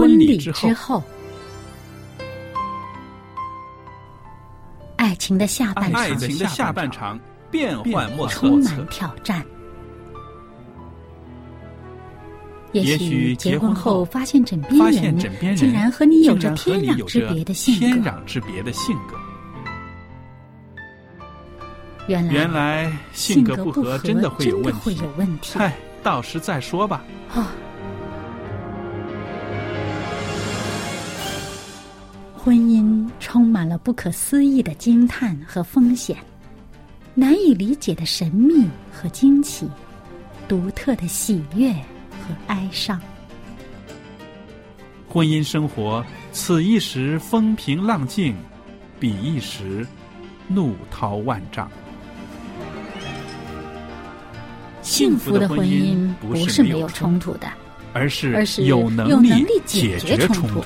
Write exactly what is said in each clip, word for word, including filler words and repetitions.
婚礼之后，爱情的下半场， 爱情的下半场变幻莫测， 充满挑战。也许结婚后发现枕边人竟然和你有着天壤之别的性格， 天壤之别的性格。 原来原来性格不合真的会有问题， 问题。 嗨，到时再说吧。 哦，婚姻充满了不可思议的惊叹和风险，难以理解的神秘和惊奇，独特的喜悦和哀伤。 婚姻生活，此一时风平浪静，彼一时怒涛万丈。 幸福的婚姻不是没有冲突的， 而是而是有能力解决冲突。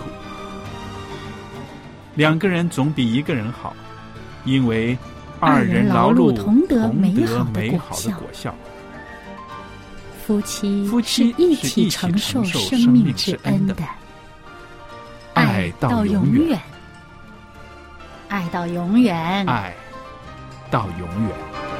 两个人总比一个人好，因为二人劳碌同得美好的果效。 夫妻夫妻是一起承受生命之恩的，爱到永远，爱到永远， 爱到永远。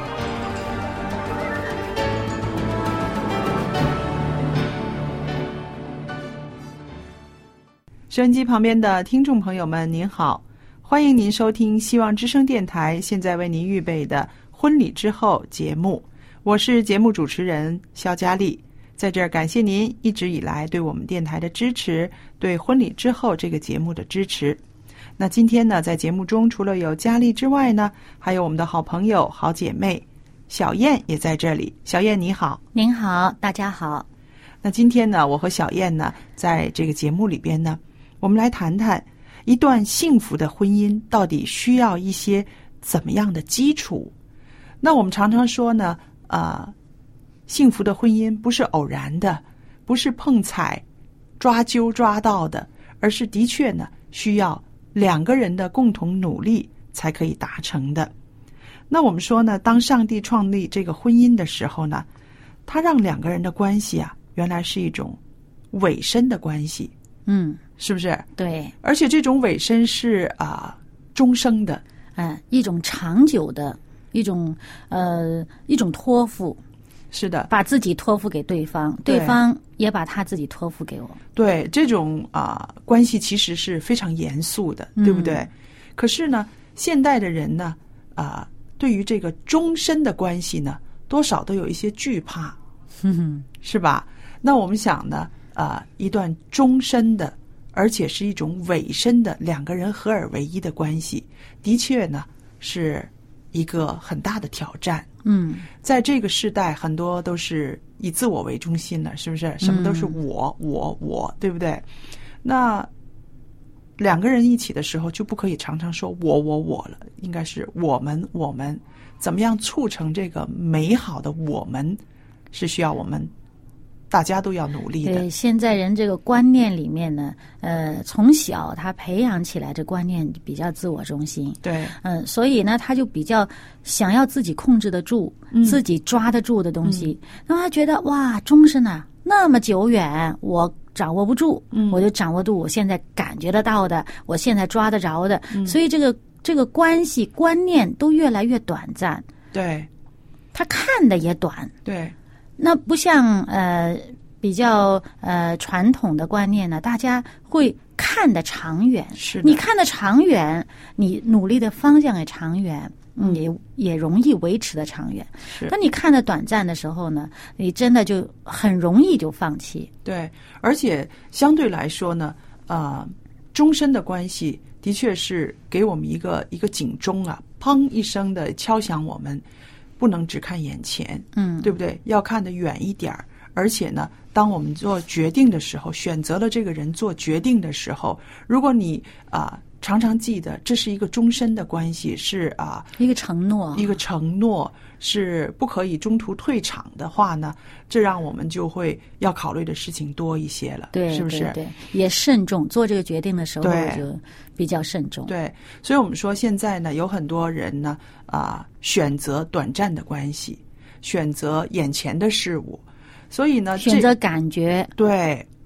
收音机旁边的听众朋友们您好，欢迎您收听希望之声电台现在为您预备的婚礼之后节目，我是节目主持人肖佳丽。在这儿感谢您一直以来对我们电台的支持，对婚礼之后这个节目的支持。那今天呢，在节目中除了有佳丽之外呢，还有我们的好朋友好姐妹小燕也在这里。小燕你好。 您好，大家好。 那今天呢，我和小燕呢在这个节目里边呢，我们来谈谈一段幸福的婚姻到底需要一些怎么样的基础。那我们常常说呢，呃，幸福的婚姻不是偶然的，不是碰彩抓阄抓到的，而是的确呢需要两个人的共同努力才可以达成的。那我们说呢，当上帝创立这个婚姻的时候呢，他让两个人的关系啊，原来是一种委身的关系。 嗯， 是不是？ 对， 而且这种委身是啊、呃、终生的， 嗯，一种长久的，一种呃一种托付。 是的， 把自己托付给对方，对方也把他自己托付给我。 对，这种啊、呃、关系其实是非常严肃的，对不对？嗯、可是呢，现代的人呢，啊、呃，对于这个终身的关系呢，多少都有一些惧怕， 嗯， 是吧？那我们想呢，啊、呃，一段终身的，而且是一种委身的两个人合而为一的关系，的确呢是一个很大的挑战。 嗯， 在这个时代，很多都是以自我为中心了，是不是？什么都是我、嗯、我我，对不对？那两个人一起的时候，就不可以常常说我我我了，应该是我们我们，怎么样促成这个美好的我们，是需要我们大家都要努力的。 对，现在人这个观念里面呢，呃，从小他培养起来这观念比较自我中心。 对， 嗯、呃，所以呢，他就比较想要自己控制得住、嗯、自己抓得住的东西。那、嗯、他觉得哇，终身啊那么久远，我掌握不住，嗯，我就掌握住我现在感觉得到的，我现在抓得着的，嗯、所以这个这个关系观念都越来越短暂。 对， 他看的也短。 对。 那不像呃比较呃传统的观念呢，大家会看得长远。 是的， 你看得长远，你努力的方向也长远，嗯，也也容易维持的长远。 是。 当你看得短暂的时候呢，你真的就很容易就放弃。 对，而且相对来说呢，呃，终身的关系的确是给我们一个一个警钟啊，砰一声的敲响我们。不能只看眼前， 嗯， 对不对？要看得远一点儿。而且呢，当我们做决定的时候，选择了这个人做决定的时候，如果你啊、呃、常常记得这是一个终身的关系，是啊、呃、 一个承诺， 一个承诺是不可以中途退场的话呢，这让我们就会要考虑的事情多一些了， 对， 是不是？ 对，对，也慎重，做这个决定的时候就比较慎重。 对，所以我们说现在呢，有很多人呢啊、呃、选择短暂的关系，选择眼前的事物。所以呢， 选择感觉， 对，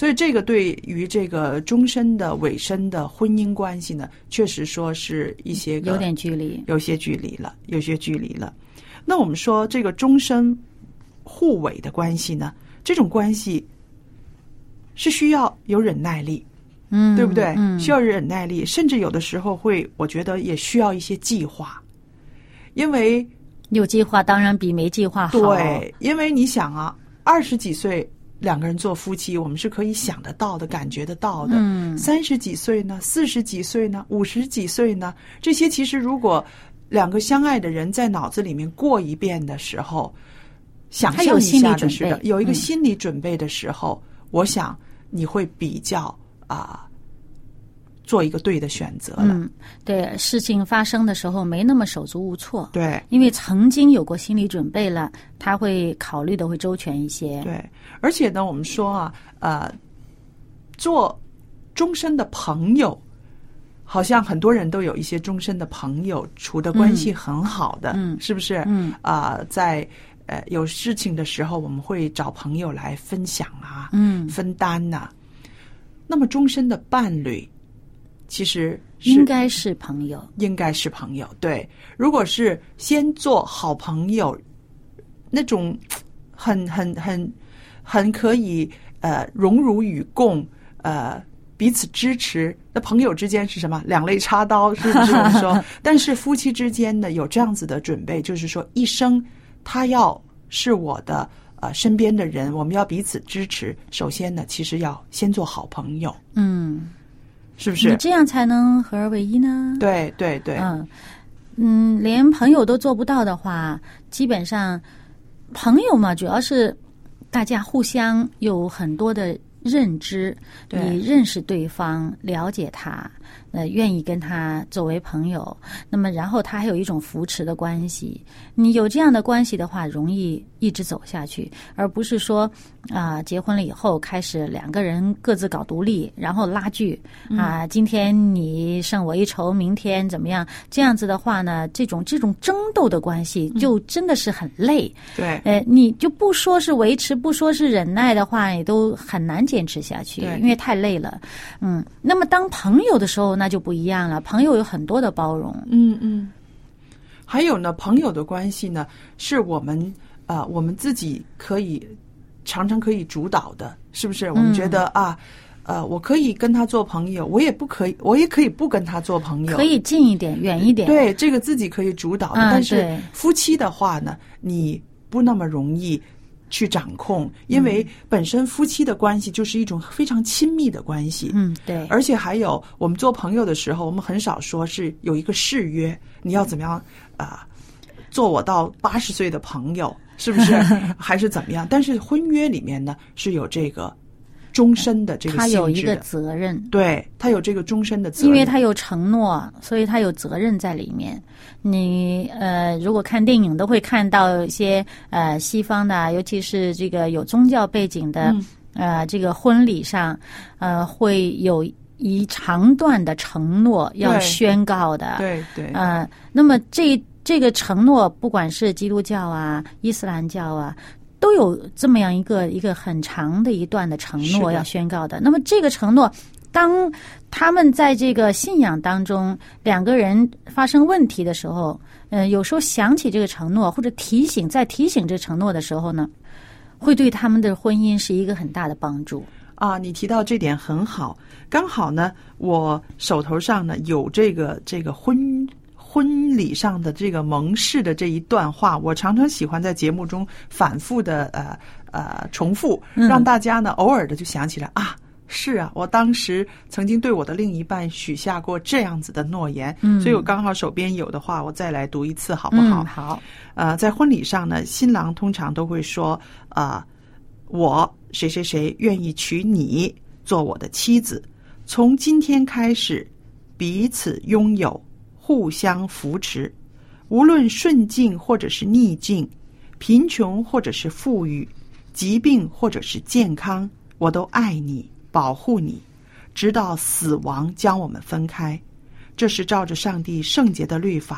所以这个对于这个终身的委身的婚姻关系呢，确实说是一些个有点距离， 有些距离了，有些距离了。那我们说这个终身互委的关系呢，这种关系是需要有忍耐力， 嗯， 对不对？ 嗯， 需要忍耐力，甚至有的时候会，我觉得也需要一些计划，因为有计划当然比没计划好。 对，因为你想啊，二十几岁两个人做夫妻，我们是可以想得到的、感觉得到的。 嗯， 三十几岁呢，四十几岁呢，五十几岁呢，这些其实如果两个相爱的人在脑子里面过一遍的时候，想象一下的时候，有一个心理准备的时候，嗯、我想你会比较啊。做一个对的选择了。 嗯，对，事情发生的时候没那么手足无措。 对， 因为曾经有过心理准备了，他会考虑的会周全一些。 对，而且呢，我们说啊，呃，做终身的朋友，好像很多人都有一些终身的朋友，处的关系很好的， 嗯， 是不是？ 嗯， 啊、呃，在呃有事情的时候，我们会找朋友来分享啊， 嗯， 分担呐、啊。那么终身的伴侣。其实应该是朋友， 应该是朋友。对，如果是先做好朋友，那种很很很很可以呃荣辱与共，呃彼此支持。那朋友之间是什么？两肋插刀，是不是我们说？但是夫妻之间呢，有这样子的准备，就是说一生他要是我的呃身边的人，我们要彼此支持。首先呢，其实要先做好朋友。 嗯。 是不是？ 你这样才能合而为一呢？ 对对对， 嗯嗯，连朋友都做不到的话，基本上朋友嘛，主要是大家互相有很多的认知，你认识对方，了解他，呃，愿意跟他作为朋友，那么然后他还有一种扶持的关系。你有这样的关系的话，容易一直走下去，而不是说啊、呃，结婚了以后开始两个人各自搞独立，然后拉锯啊、呃，今天你胜我一筹，明天怎么样？这样子的话呢，这种这种争斗的关系就真的是很累。 对， 呃，你就不说是维持，不说是忍耐的话，也都很难坚持下去，因为太累了。嗯，那么当朋友的时候，那就不一样了。朋友有很多的包容。 嗯嗯。还有呢，朋友的关系呢，是我们啊、呃，我们自己可以常常可以主导的，是不是？我们觉得、嗯、啊，呃，我可以跟他做朋友，我也不可以，我也可以不跟他做朋友， 可以近一点，远一点。 对，这个自己可以主导的。 嗯、 但是夫妻的话呢，你不那么容易去掌控，因为本身夫妻的关系就是一种非常亲密的关系。 嗯，对。 而且还有，我们做朋友的时候，我们很少说是有一个誓约，你要怎么样啊、呃，做我到八十岁的朋友，是不是？还是怎么样？但是婚约里面呢，是有这个终身的这个性质的， 他有一个责任， 对，他有这个终身的责任， 因为他有承诺，所以他有责任在里面。你呃，如果看电影都会看到一些呃西方的，尤其是这个有宗教背景的、嗯、呃这个婚礼上，呃会有一长段的承诺要宣告的， 对对， 呃，那么这这个承诺，不管是基督教啊、伊斯兰教啊，都有这么样一个一个很长的一段的承诺要宣告的。那么这个承诺，当他们在这个信仰当中两个人发生问题的时候，呃，有时候想起这个承诺，或者提醒再提醒这承诺的时候呢，会对他们的婚姻是一个很大的帮助。 啊，你提到这点很好，刚好呢，我手头上呢有这个这个婚婚礼上的这个盟誓的这一段话，我常常喜欢在节目中反复的呃呃重复，让大家呢偶尔的就想起来啊。是啊，我当时曾经对我的另一半许下过这样子的诺言，嗯，所以我刚好手边有的话，我再来读一次好不好？ 嗯、好。 呃，在婚礼上呢，新郎通常都会说啊、呃，我谁谁谁愿意娶你做我的妻子，从今天开始，彼此拥有，互相扶持，无论顺境或者是逆境，贫穷或者是富裕，疾病或者是健康，我都爱你。保护你，直到死亡将我们分开。这是照着上帝圣洁的律法，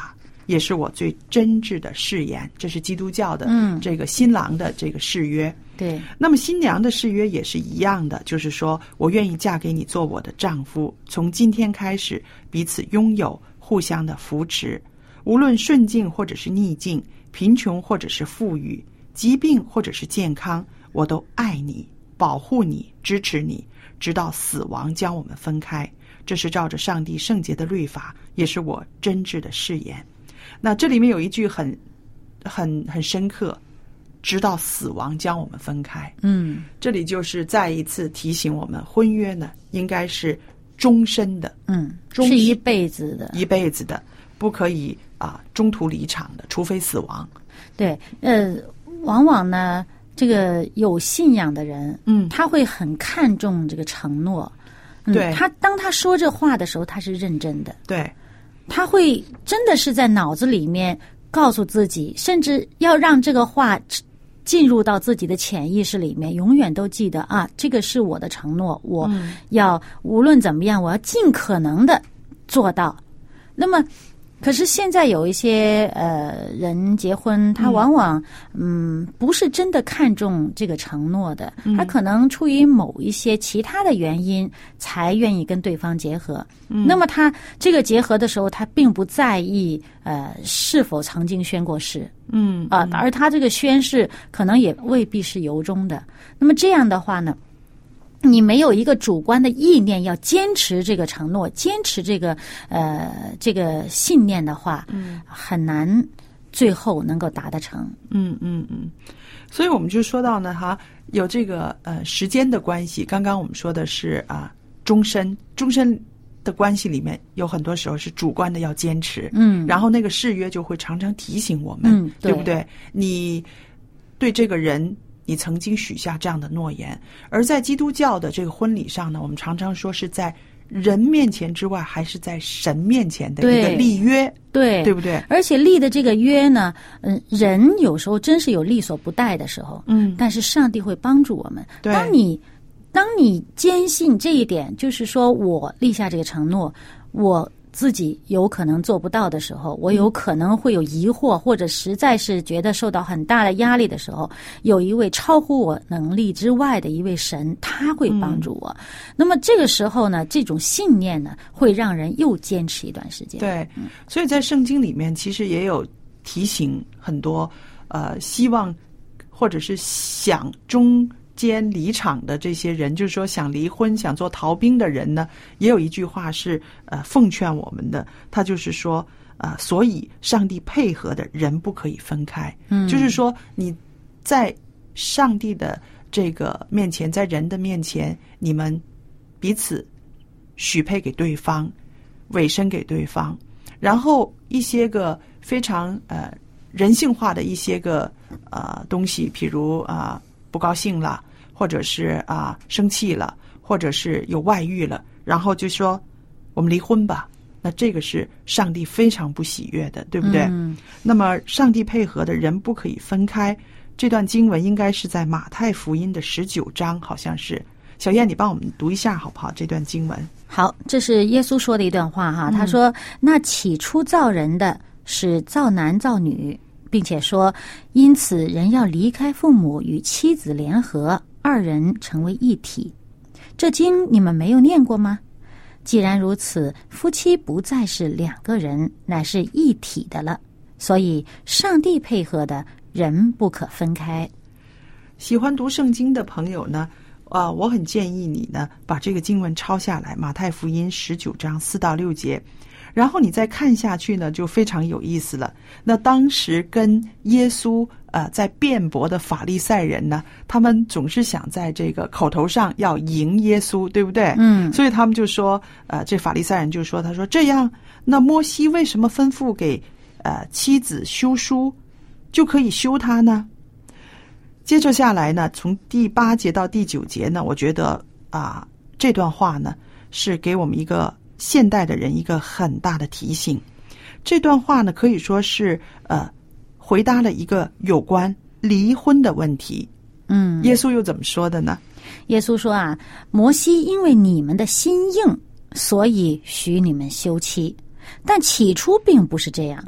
也是我最真挚的誓言。这是基督教的嗯这个新郎的这个誓约。 对， 那么新娘的誓约也是一样的，就是说我愿意嫁给你做我的丈夫，从今天开始彼此拥有，互相的扶持，无论顺境或者是逆境，贫穷或者是富裕，疾病或者是健康，我都爱你，保护你，支持你，直到死亡将我们分开。这是照着上帝圣洁的律法，也是我真挚的誓言。那这里面有一句很很很深刻，直到死亡将我们分开。 嗯， 这里就是再一次提醒我们，婚约呢应该是终身的， 嗯， 终是一辈子的， 一辈子的，不可以啊中途离场的，除非死亡。 对，呃，往往呢，这个有信仰的人， 嗯他会很看重这个承诺。嗯、 对他当他说这话的时候，他是认真的， 对， 他会真的是在脑子里面告诉自己，甚至要让这个话进入到自己的潜意识里面，永远都记得啊，这个是我的承诺，我要无论怎么样，我要尽可能的做到。那么可是现在有一些呃人结婚，他往往嗯不是真的看重这个承诺的，他可能出于某一些其他的原因才愿意跟对方结合。嗯、那么他这个结合的时候，他并不在意呃是否曾经宣过誓， 嗯啊、呃，而他这个宣誓可能也未必是由衷的。那么这样的话呢，你没有一个主观的意念要坚持这个承诺，坚持这个呃这个信念的话，嗯，很难最后能够达得成。 嗯嗯嗯，所以我们就说到呢，哈，有这个呃时间的关系。刚刚我们说的是啊，终身终身的关系里面，有很多时候是主观的要坚持， 嗯， 然后那个誓约就会常常提醒我们， 嗯，对， 对不对？你对这个人，你曾经许下这样的诺言。而在基督教的这个婚礼上呢，我们常常说是在人面前之外，还是在神面前的一个立约， 对， 对不对？ 而且立的这个约呢，嗯，人有时候真是有力所不逮的时候， 嗯， 但是上帝会帮助我们。 对， 当你当你坚信这一点，就是说我立下这个承诺，我自己有可能做不到的时候，我有可能会有疑惑，或者实在是觉得受到很大的压力的时候，有一位超乎我能力之外的一位神，他会帮助我。嗯、那么这个时候呢，这种信念呢，会让人又坚持一段时间。 对，所以在圣经里面其实也有提醒很多呃希望或者是想中间离场的这些人，就是说想离婚想做逃兵的人呢，也有一句话是呃奉劝我们的，他就是说啊、呃，所以上帝配合的人不可以分开。嗯，就是说你在上帝的这个面前，在人的面前，你们彼此许配给对方，委身给对方，然后一些个非常呃人性化的一些个呃东西，譬如啊。呃不高兴了，或者是啊生气了，或者是有外遇了，然后就说我们离婚吧。那这个是上帝非常不喜悦的，对不对？嗯。那么上帝配合的人不可以分开。这段经文应该是在马太福音的十九章，好像是。小燕，你帮我们读一下好不好？这段经文。 好，这是耶稣说的一段话哈。他说：“嗯、那起初造人的是造男造女。”并且说，因此人要离开父母，与妻子联合，二人成为一体。这经你们没有念过吗？既然如此，夫妻不再是两个人，乃是一体的了。所以上帝配合的人不可分开。 喜欢读圣经的朋友呢，啊、呃，我很建议你呢，把这个经文抄下来，马太福音十九章四到六节。然后你再看下去呢，就非常有意思了。那当时跟耶稣呃在辩驳的法利赛人呢，他们总是想在这个口头上要赢耶稣，对不对？嗯。所以他们就说，呃，这法利赛人就说，他说这样，那摩西为什么吩咐给呃妻子休书，就可以休他呢？接着下来呢，从第八节到第九节呢，我觉得啊、呃、这段话呢是给我们一个。现代的人一个很大的提醒，这段话呢可以说是呃回答了一个有关离婚的问题。嗯，耶稣又怎么说的呢？ 耶稣说啊，摩西因为你们的心硬，所以许你们休妻，但起初并不是这样。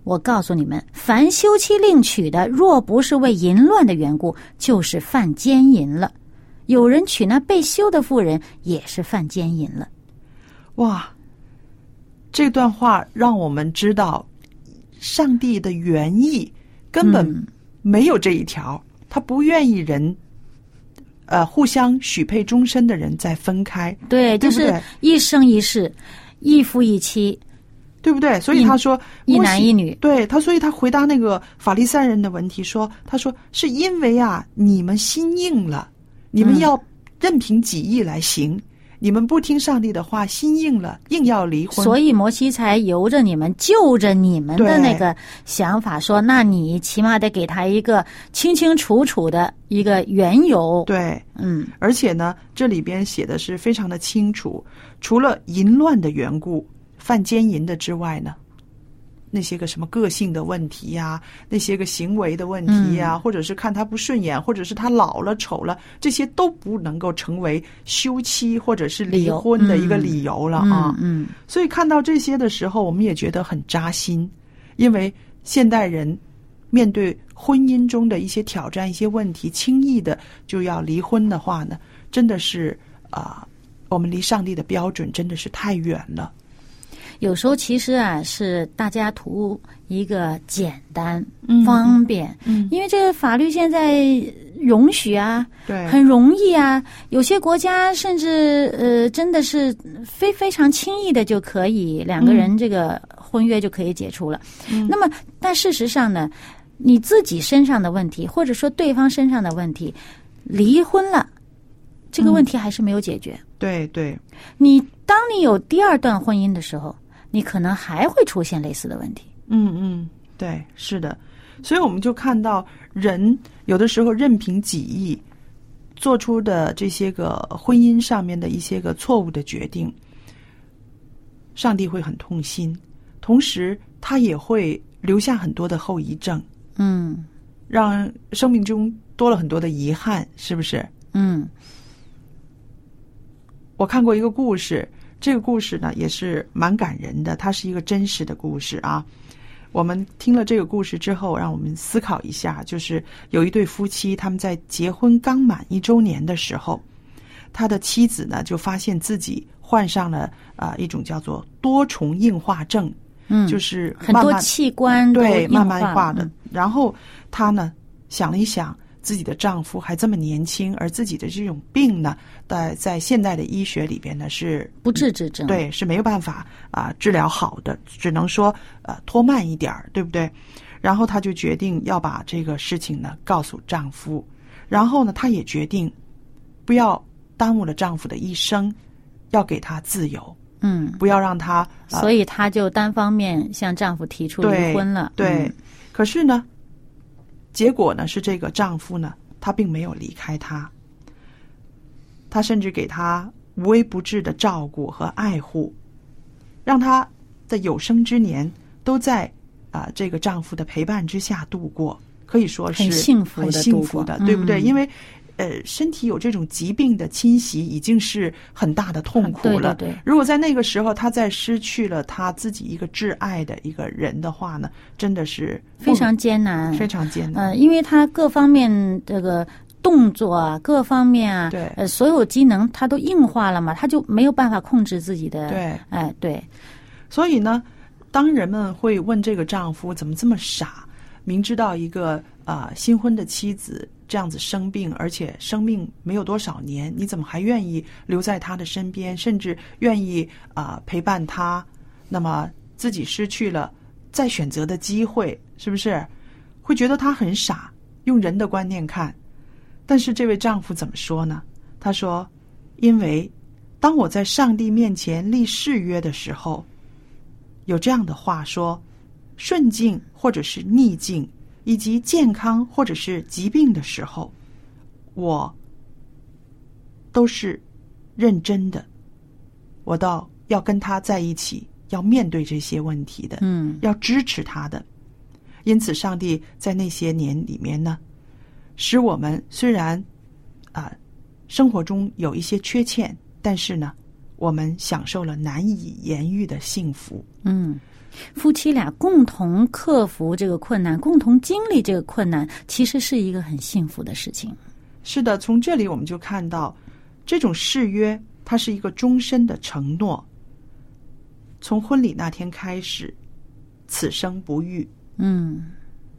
我告诉你们，凡休妻另娶的，若不是为淫乱的缘故，就是犯奸淫了。有人娶那被休的妇人，也是犯奸淫了。 哇，这段话让我们知道，上帝的原意根本没有这一条，嗯、他不愿意人，呃，互相许配终身的人再分开。 对， 对不对？ 就是一生一世，一夫一妻， 对不对？所以他说一男一女。 对他，所以他回答那个法利赛人的问题说：“他说是因为啊，你们心硬了，你们要任凭己意来行。嗯你们不听上帝的话，心硬了，硬要离婚， 所以摩西才由着你们，就着你们的那个想法说，那你起码得给他一个清清楚楚的一个缘由。 对， 嗯， 而且呢，这里边写的是非常的清楚，除了淫乱的缘故、犯奸淫的之外呢，那些个什么个性的问题呀、啊，那些个行为的问题呀、啊嗯，或者是看他不顺眼，或者是他老了丑了，这些都不能够成为休妻或者是离婚的一个理由了啊。 嗯，嗯所以看到这些的时候，我们也觉得很扎心，因为现代人面对婚姻中的一些挑战、一些问题，轻易的就要离婚的话呢，真的是啊、呃，我们离上帝的标准真的是太远了。 有时候其实啊，是大家图一个简单、嗯、方便，嗯，因为这个法律现在容许啊， 对， 很容易啊。有些国家甚至呃，真的是非非常轻易的就可以两个人这个婚约就可以解除了。嗯，那么但事实上呢，你自己身上的问题，或者说对方身上的问题，离婚了，这个问题还是没有解决。 嗯、对对， 你当你有第二段婚姻的时候，你可能还会出现类似的问题。 嗯嗯，对，是的。所以我们就看到人有的时候任凭己意做出的这些个婚姻上面的一些个错误的决定，上帝会很痛心，同时他也会留下很多的后遗症。 嗯， 让生命中多了很多的遗憾，是不是？ 嗯， 我看过一个故事，这个故事呢也是蛮感人的，它是一个真实的故事啊。我们听了这个故事之后，让我们思考一下，就是有一对夫妻，他们在结婚刚满一周年的时候，他的妻子呢就发现自己患上了啊、呃、一种叫做多重硬化症， 嗯， 就是慢慢很多器官都对硬化慢慢化的、 嗯。 然后她呢想了一想，自己的丈夫还这么年轻，而自己的这种病呢，在在现代的医学里边呢是不治之症， 对，是没有办法啊、呃、治疗好的，只能说呃拖慢一点，对不对？然后她就决定要把这个事情呢告诉丈夫，然后呢，她也决定不要耽误了丈夫的一生，要给他自由， 嗯， 不要让他，呃、 所以她就单方面向丈夫提出离婚了。 对，对嗯、 可是呢，结果呢是这个丈夫呢，他并没有离开她，他甚至给她无微不至的照顾和爱护，让她的有生之年都在啊、呃、这个丈夫的陪伴之下度过，可以说是很幸福的很幸福的，对不对？ 嗯、 因为呃，身体有这种疾病的侵袭，已经是很大的痛苦了。 对对对， 如果在那个时候，他再失去了他自己一个挚爱的一个人的话呢，真的是非常艰难， 非常艰难。 呃，因为他各方面这个动作啊，各方面啊， 对， 呃，所有机能他都硬化了嘛，他就没有办法控制自己的。 对， 哎、呃，对。 所以呢，当人们会问这个丈夫怎么这么傻，明知道一个啊、呃、新婚的妻子这样子生病，而且生命没有多少年，你怎么还愿意留在他的身边，甚至愿意啊、呃、陪伴他？那么自己失去了再选择的机会，是不是会觉得他很傻？用人的观念看，但是这位丈夫怎么说呢？他说：“因为当我在上帝面前立誓约的时候，有这样的话说，顺境或者是逆境，以及健康或者是疾病的时候，我都是认真的，我倒要跟他在一起，要面对这些问题的， 嗯， 要支持他的。因此上帝在那些年里面呢，使我们虽然啊、呃、生活中有一些缺陷，但是呢， 我们享受了难以言喻的幸福。 嗯，夫妻俩共同克服这个困难，共同经历这个困难，其实是一个很幸福的事情。 是的，从这里我们就看到，这种誓约它是一个终身的承诺，从婚礼那天开始，此生不渝。 嗯。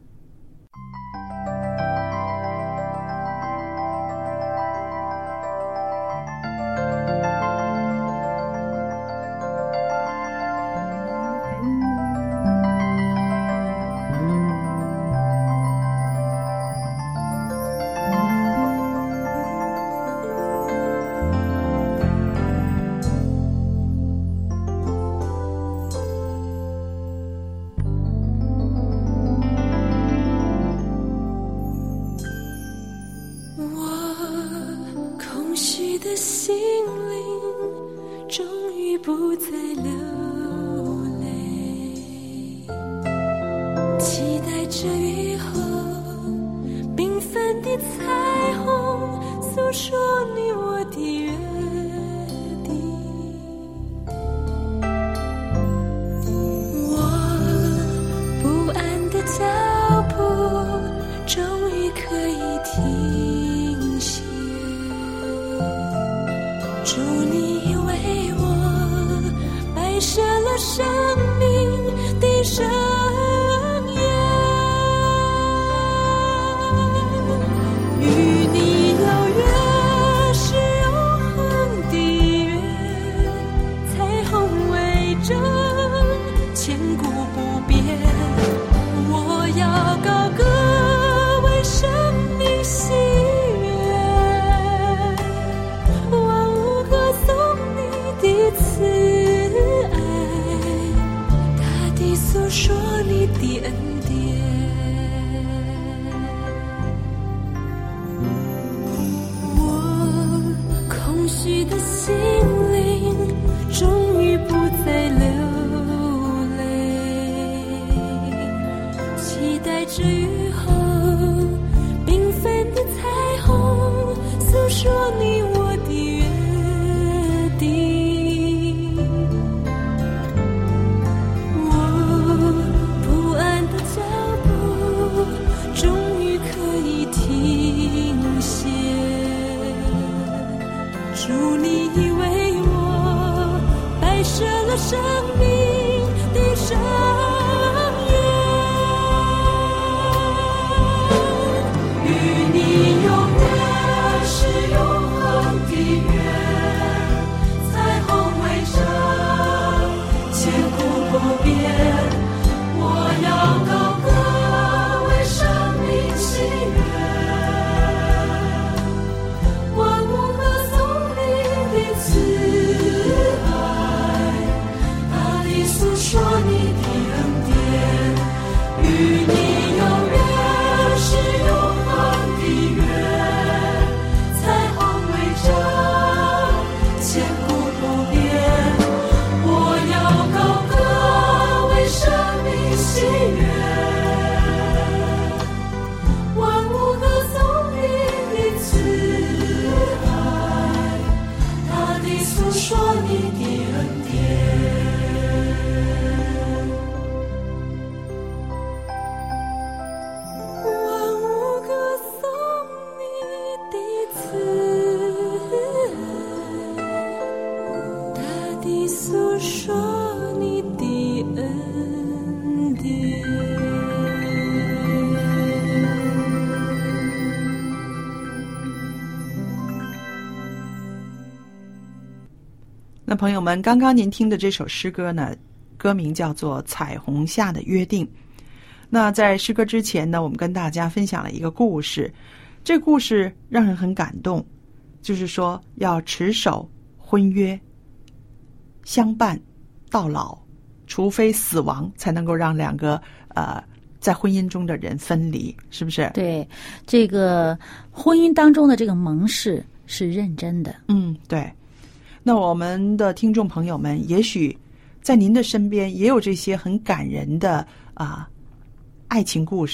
那朋友们，刚刚您听的这首诗歌呢，歌名叫做《彩虹下的约定》。那在诗歌之前呢，我们跟大家分享了一个故事，这故事让人很感动，就是说要持守婚约，相伴到老，除非死亡，才能够让两个呃在婚姻中的人分离，是不是？ 对，这个婚姻当中的这个盟誓是认真的。 嗯，对。那我们的听众朋友们，也许在您的身边也有这些很感人的啊、呃、爱情故事，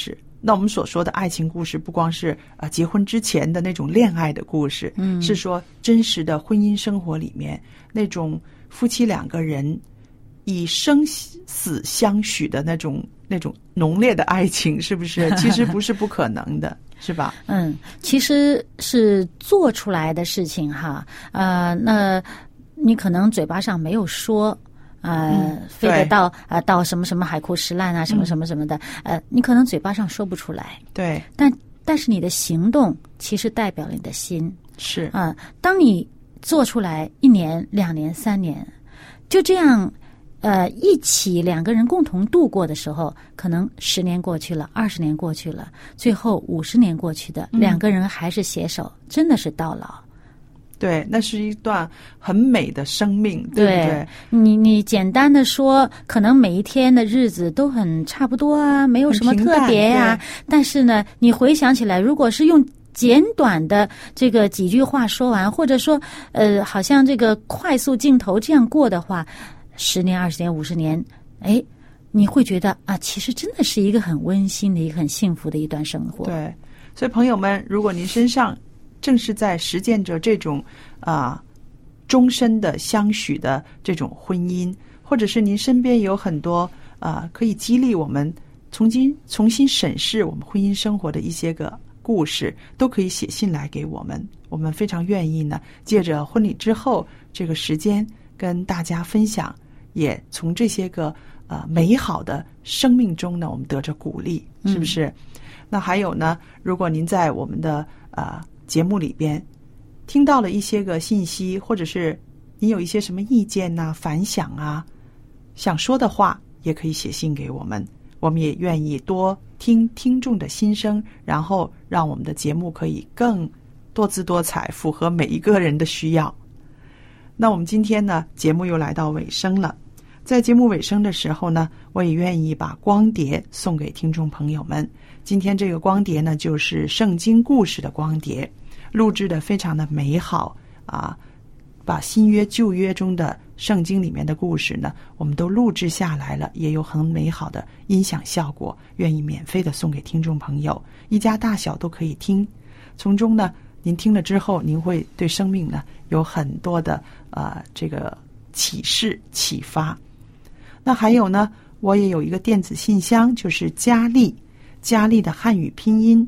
那我们所说的爱情故事，不光是呃结婚之前的那种恋爱的故事， 嗯， 是说真实的婚姻生活里面那种夫妻两个人以生死相许的那种那种浓烈的爱情，是不是？其实不是不可能的，是吧？ 嗯，其实是做出来的事情哈。呃，那你可能嘴巴上没有说。呃， 嗯、 非得到呃到什么什么海枯石烂啊，什么什么什么的，嗯、呃，你可能嘴巴上说不出来， 对， 但但是你的行动其实代表了你的心， 是啊、呃，当你做出来一年、两年、三年，就这样，呃，一起两个人共同度过的时候，可能十年过去了，二十年过去了，最后五十年过去的， 嗯、 两个人还是携手，真的是到老。 对，那是一段很美的生命，对不对？ 对你，你简单的说，可能每一天的日子都很差不多啊，没有什么特别呀、啊。但是呢，你回想起来，如果是用简短的这个几句话说完，或者说，呃，好像这个快速镜头这样过的话，十年、二十年、五十年，哎，你会觉得啊，其实真的是一个很温馨的、一个很幸福的一段生活。 对，所以朋友们，如果您身上正是在实践着这种啊、呃、终身的相许的这种婚姻，或者是您身边有很多啊、呃、可以激励我们重新重新审视我们婚姻生活的一些个故事，都可以写信来给我们。我们非常愿意呢，借着婚礼之后这个时间跟大家分享，也从这些个呃美好的生命中呢，我们得着鼓励，是不是？嗯、那还有呢，如果您在我们的呃节目里边听到了一些个信息，或者是你有一些什么意见呐、啊、反响啊，想说的话，也可以写信给我们。我们也愿意多听听众的心声，然后让我们的节目可以更多姿多彩，符合每一个人的需要。那我们今天呢，节目又来到尾声了。在节目尾声的时候呢，我也愿意把光碟送给听众朋友们。今天这个光碟呢，就是圣经故事的光碟，录制的非常的美好啊，把新约旧约中的圣经里面的故事呢，我们都录制下来了，也有很美好的音响效果，愿意免费的送给听众朋友，一家大小都可以听。从中呢，您听了之后，您会对生命呢有很多的呃这个启示启发。那还有呢，我也有一个电子信箱，就是佳丽，佳丽的汉语拼音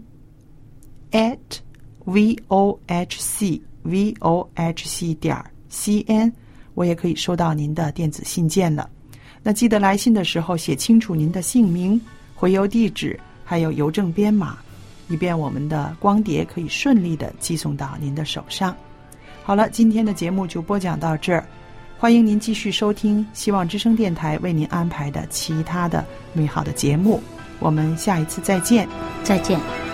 at vohc vohc 点 cn， 我也可以收到您的电子信件了。那记得来信的时候写清楚您的姓名、回邮地址还有邮政编码，以便我们的光碟可以顺利的寄送到您的手上。好了，今天的节目就播讲到这儿，欢迎您继续收听希望之声电台为您安排的其他的美好的节目。我们下一次再见。 再见。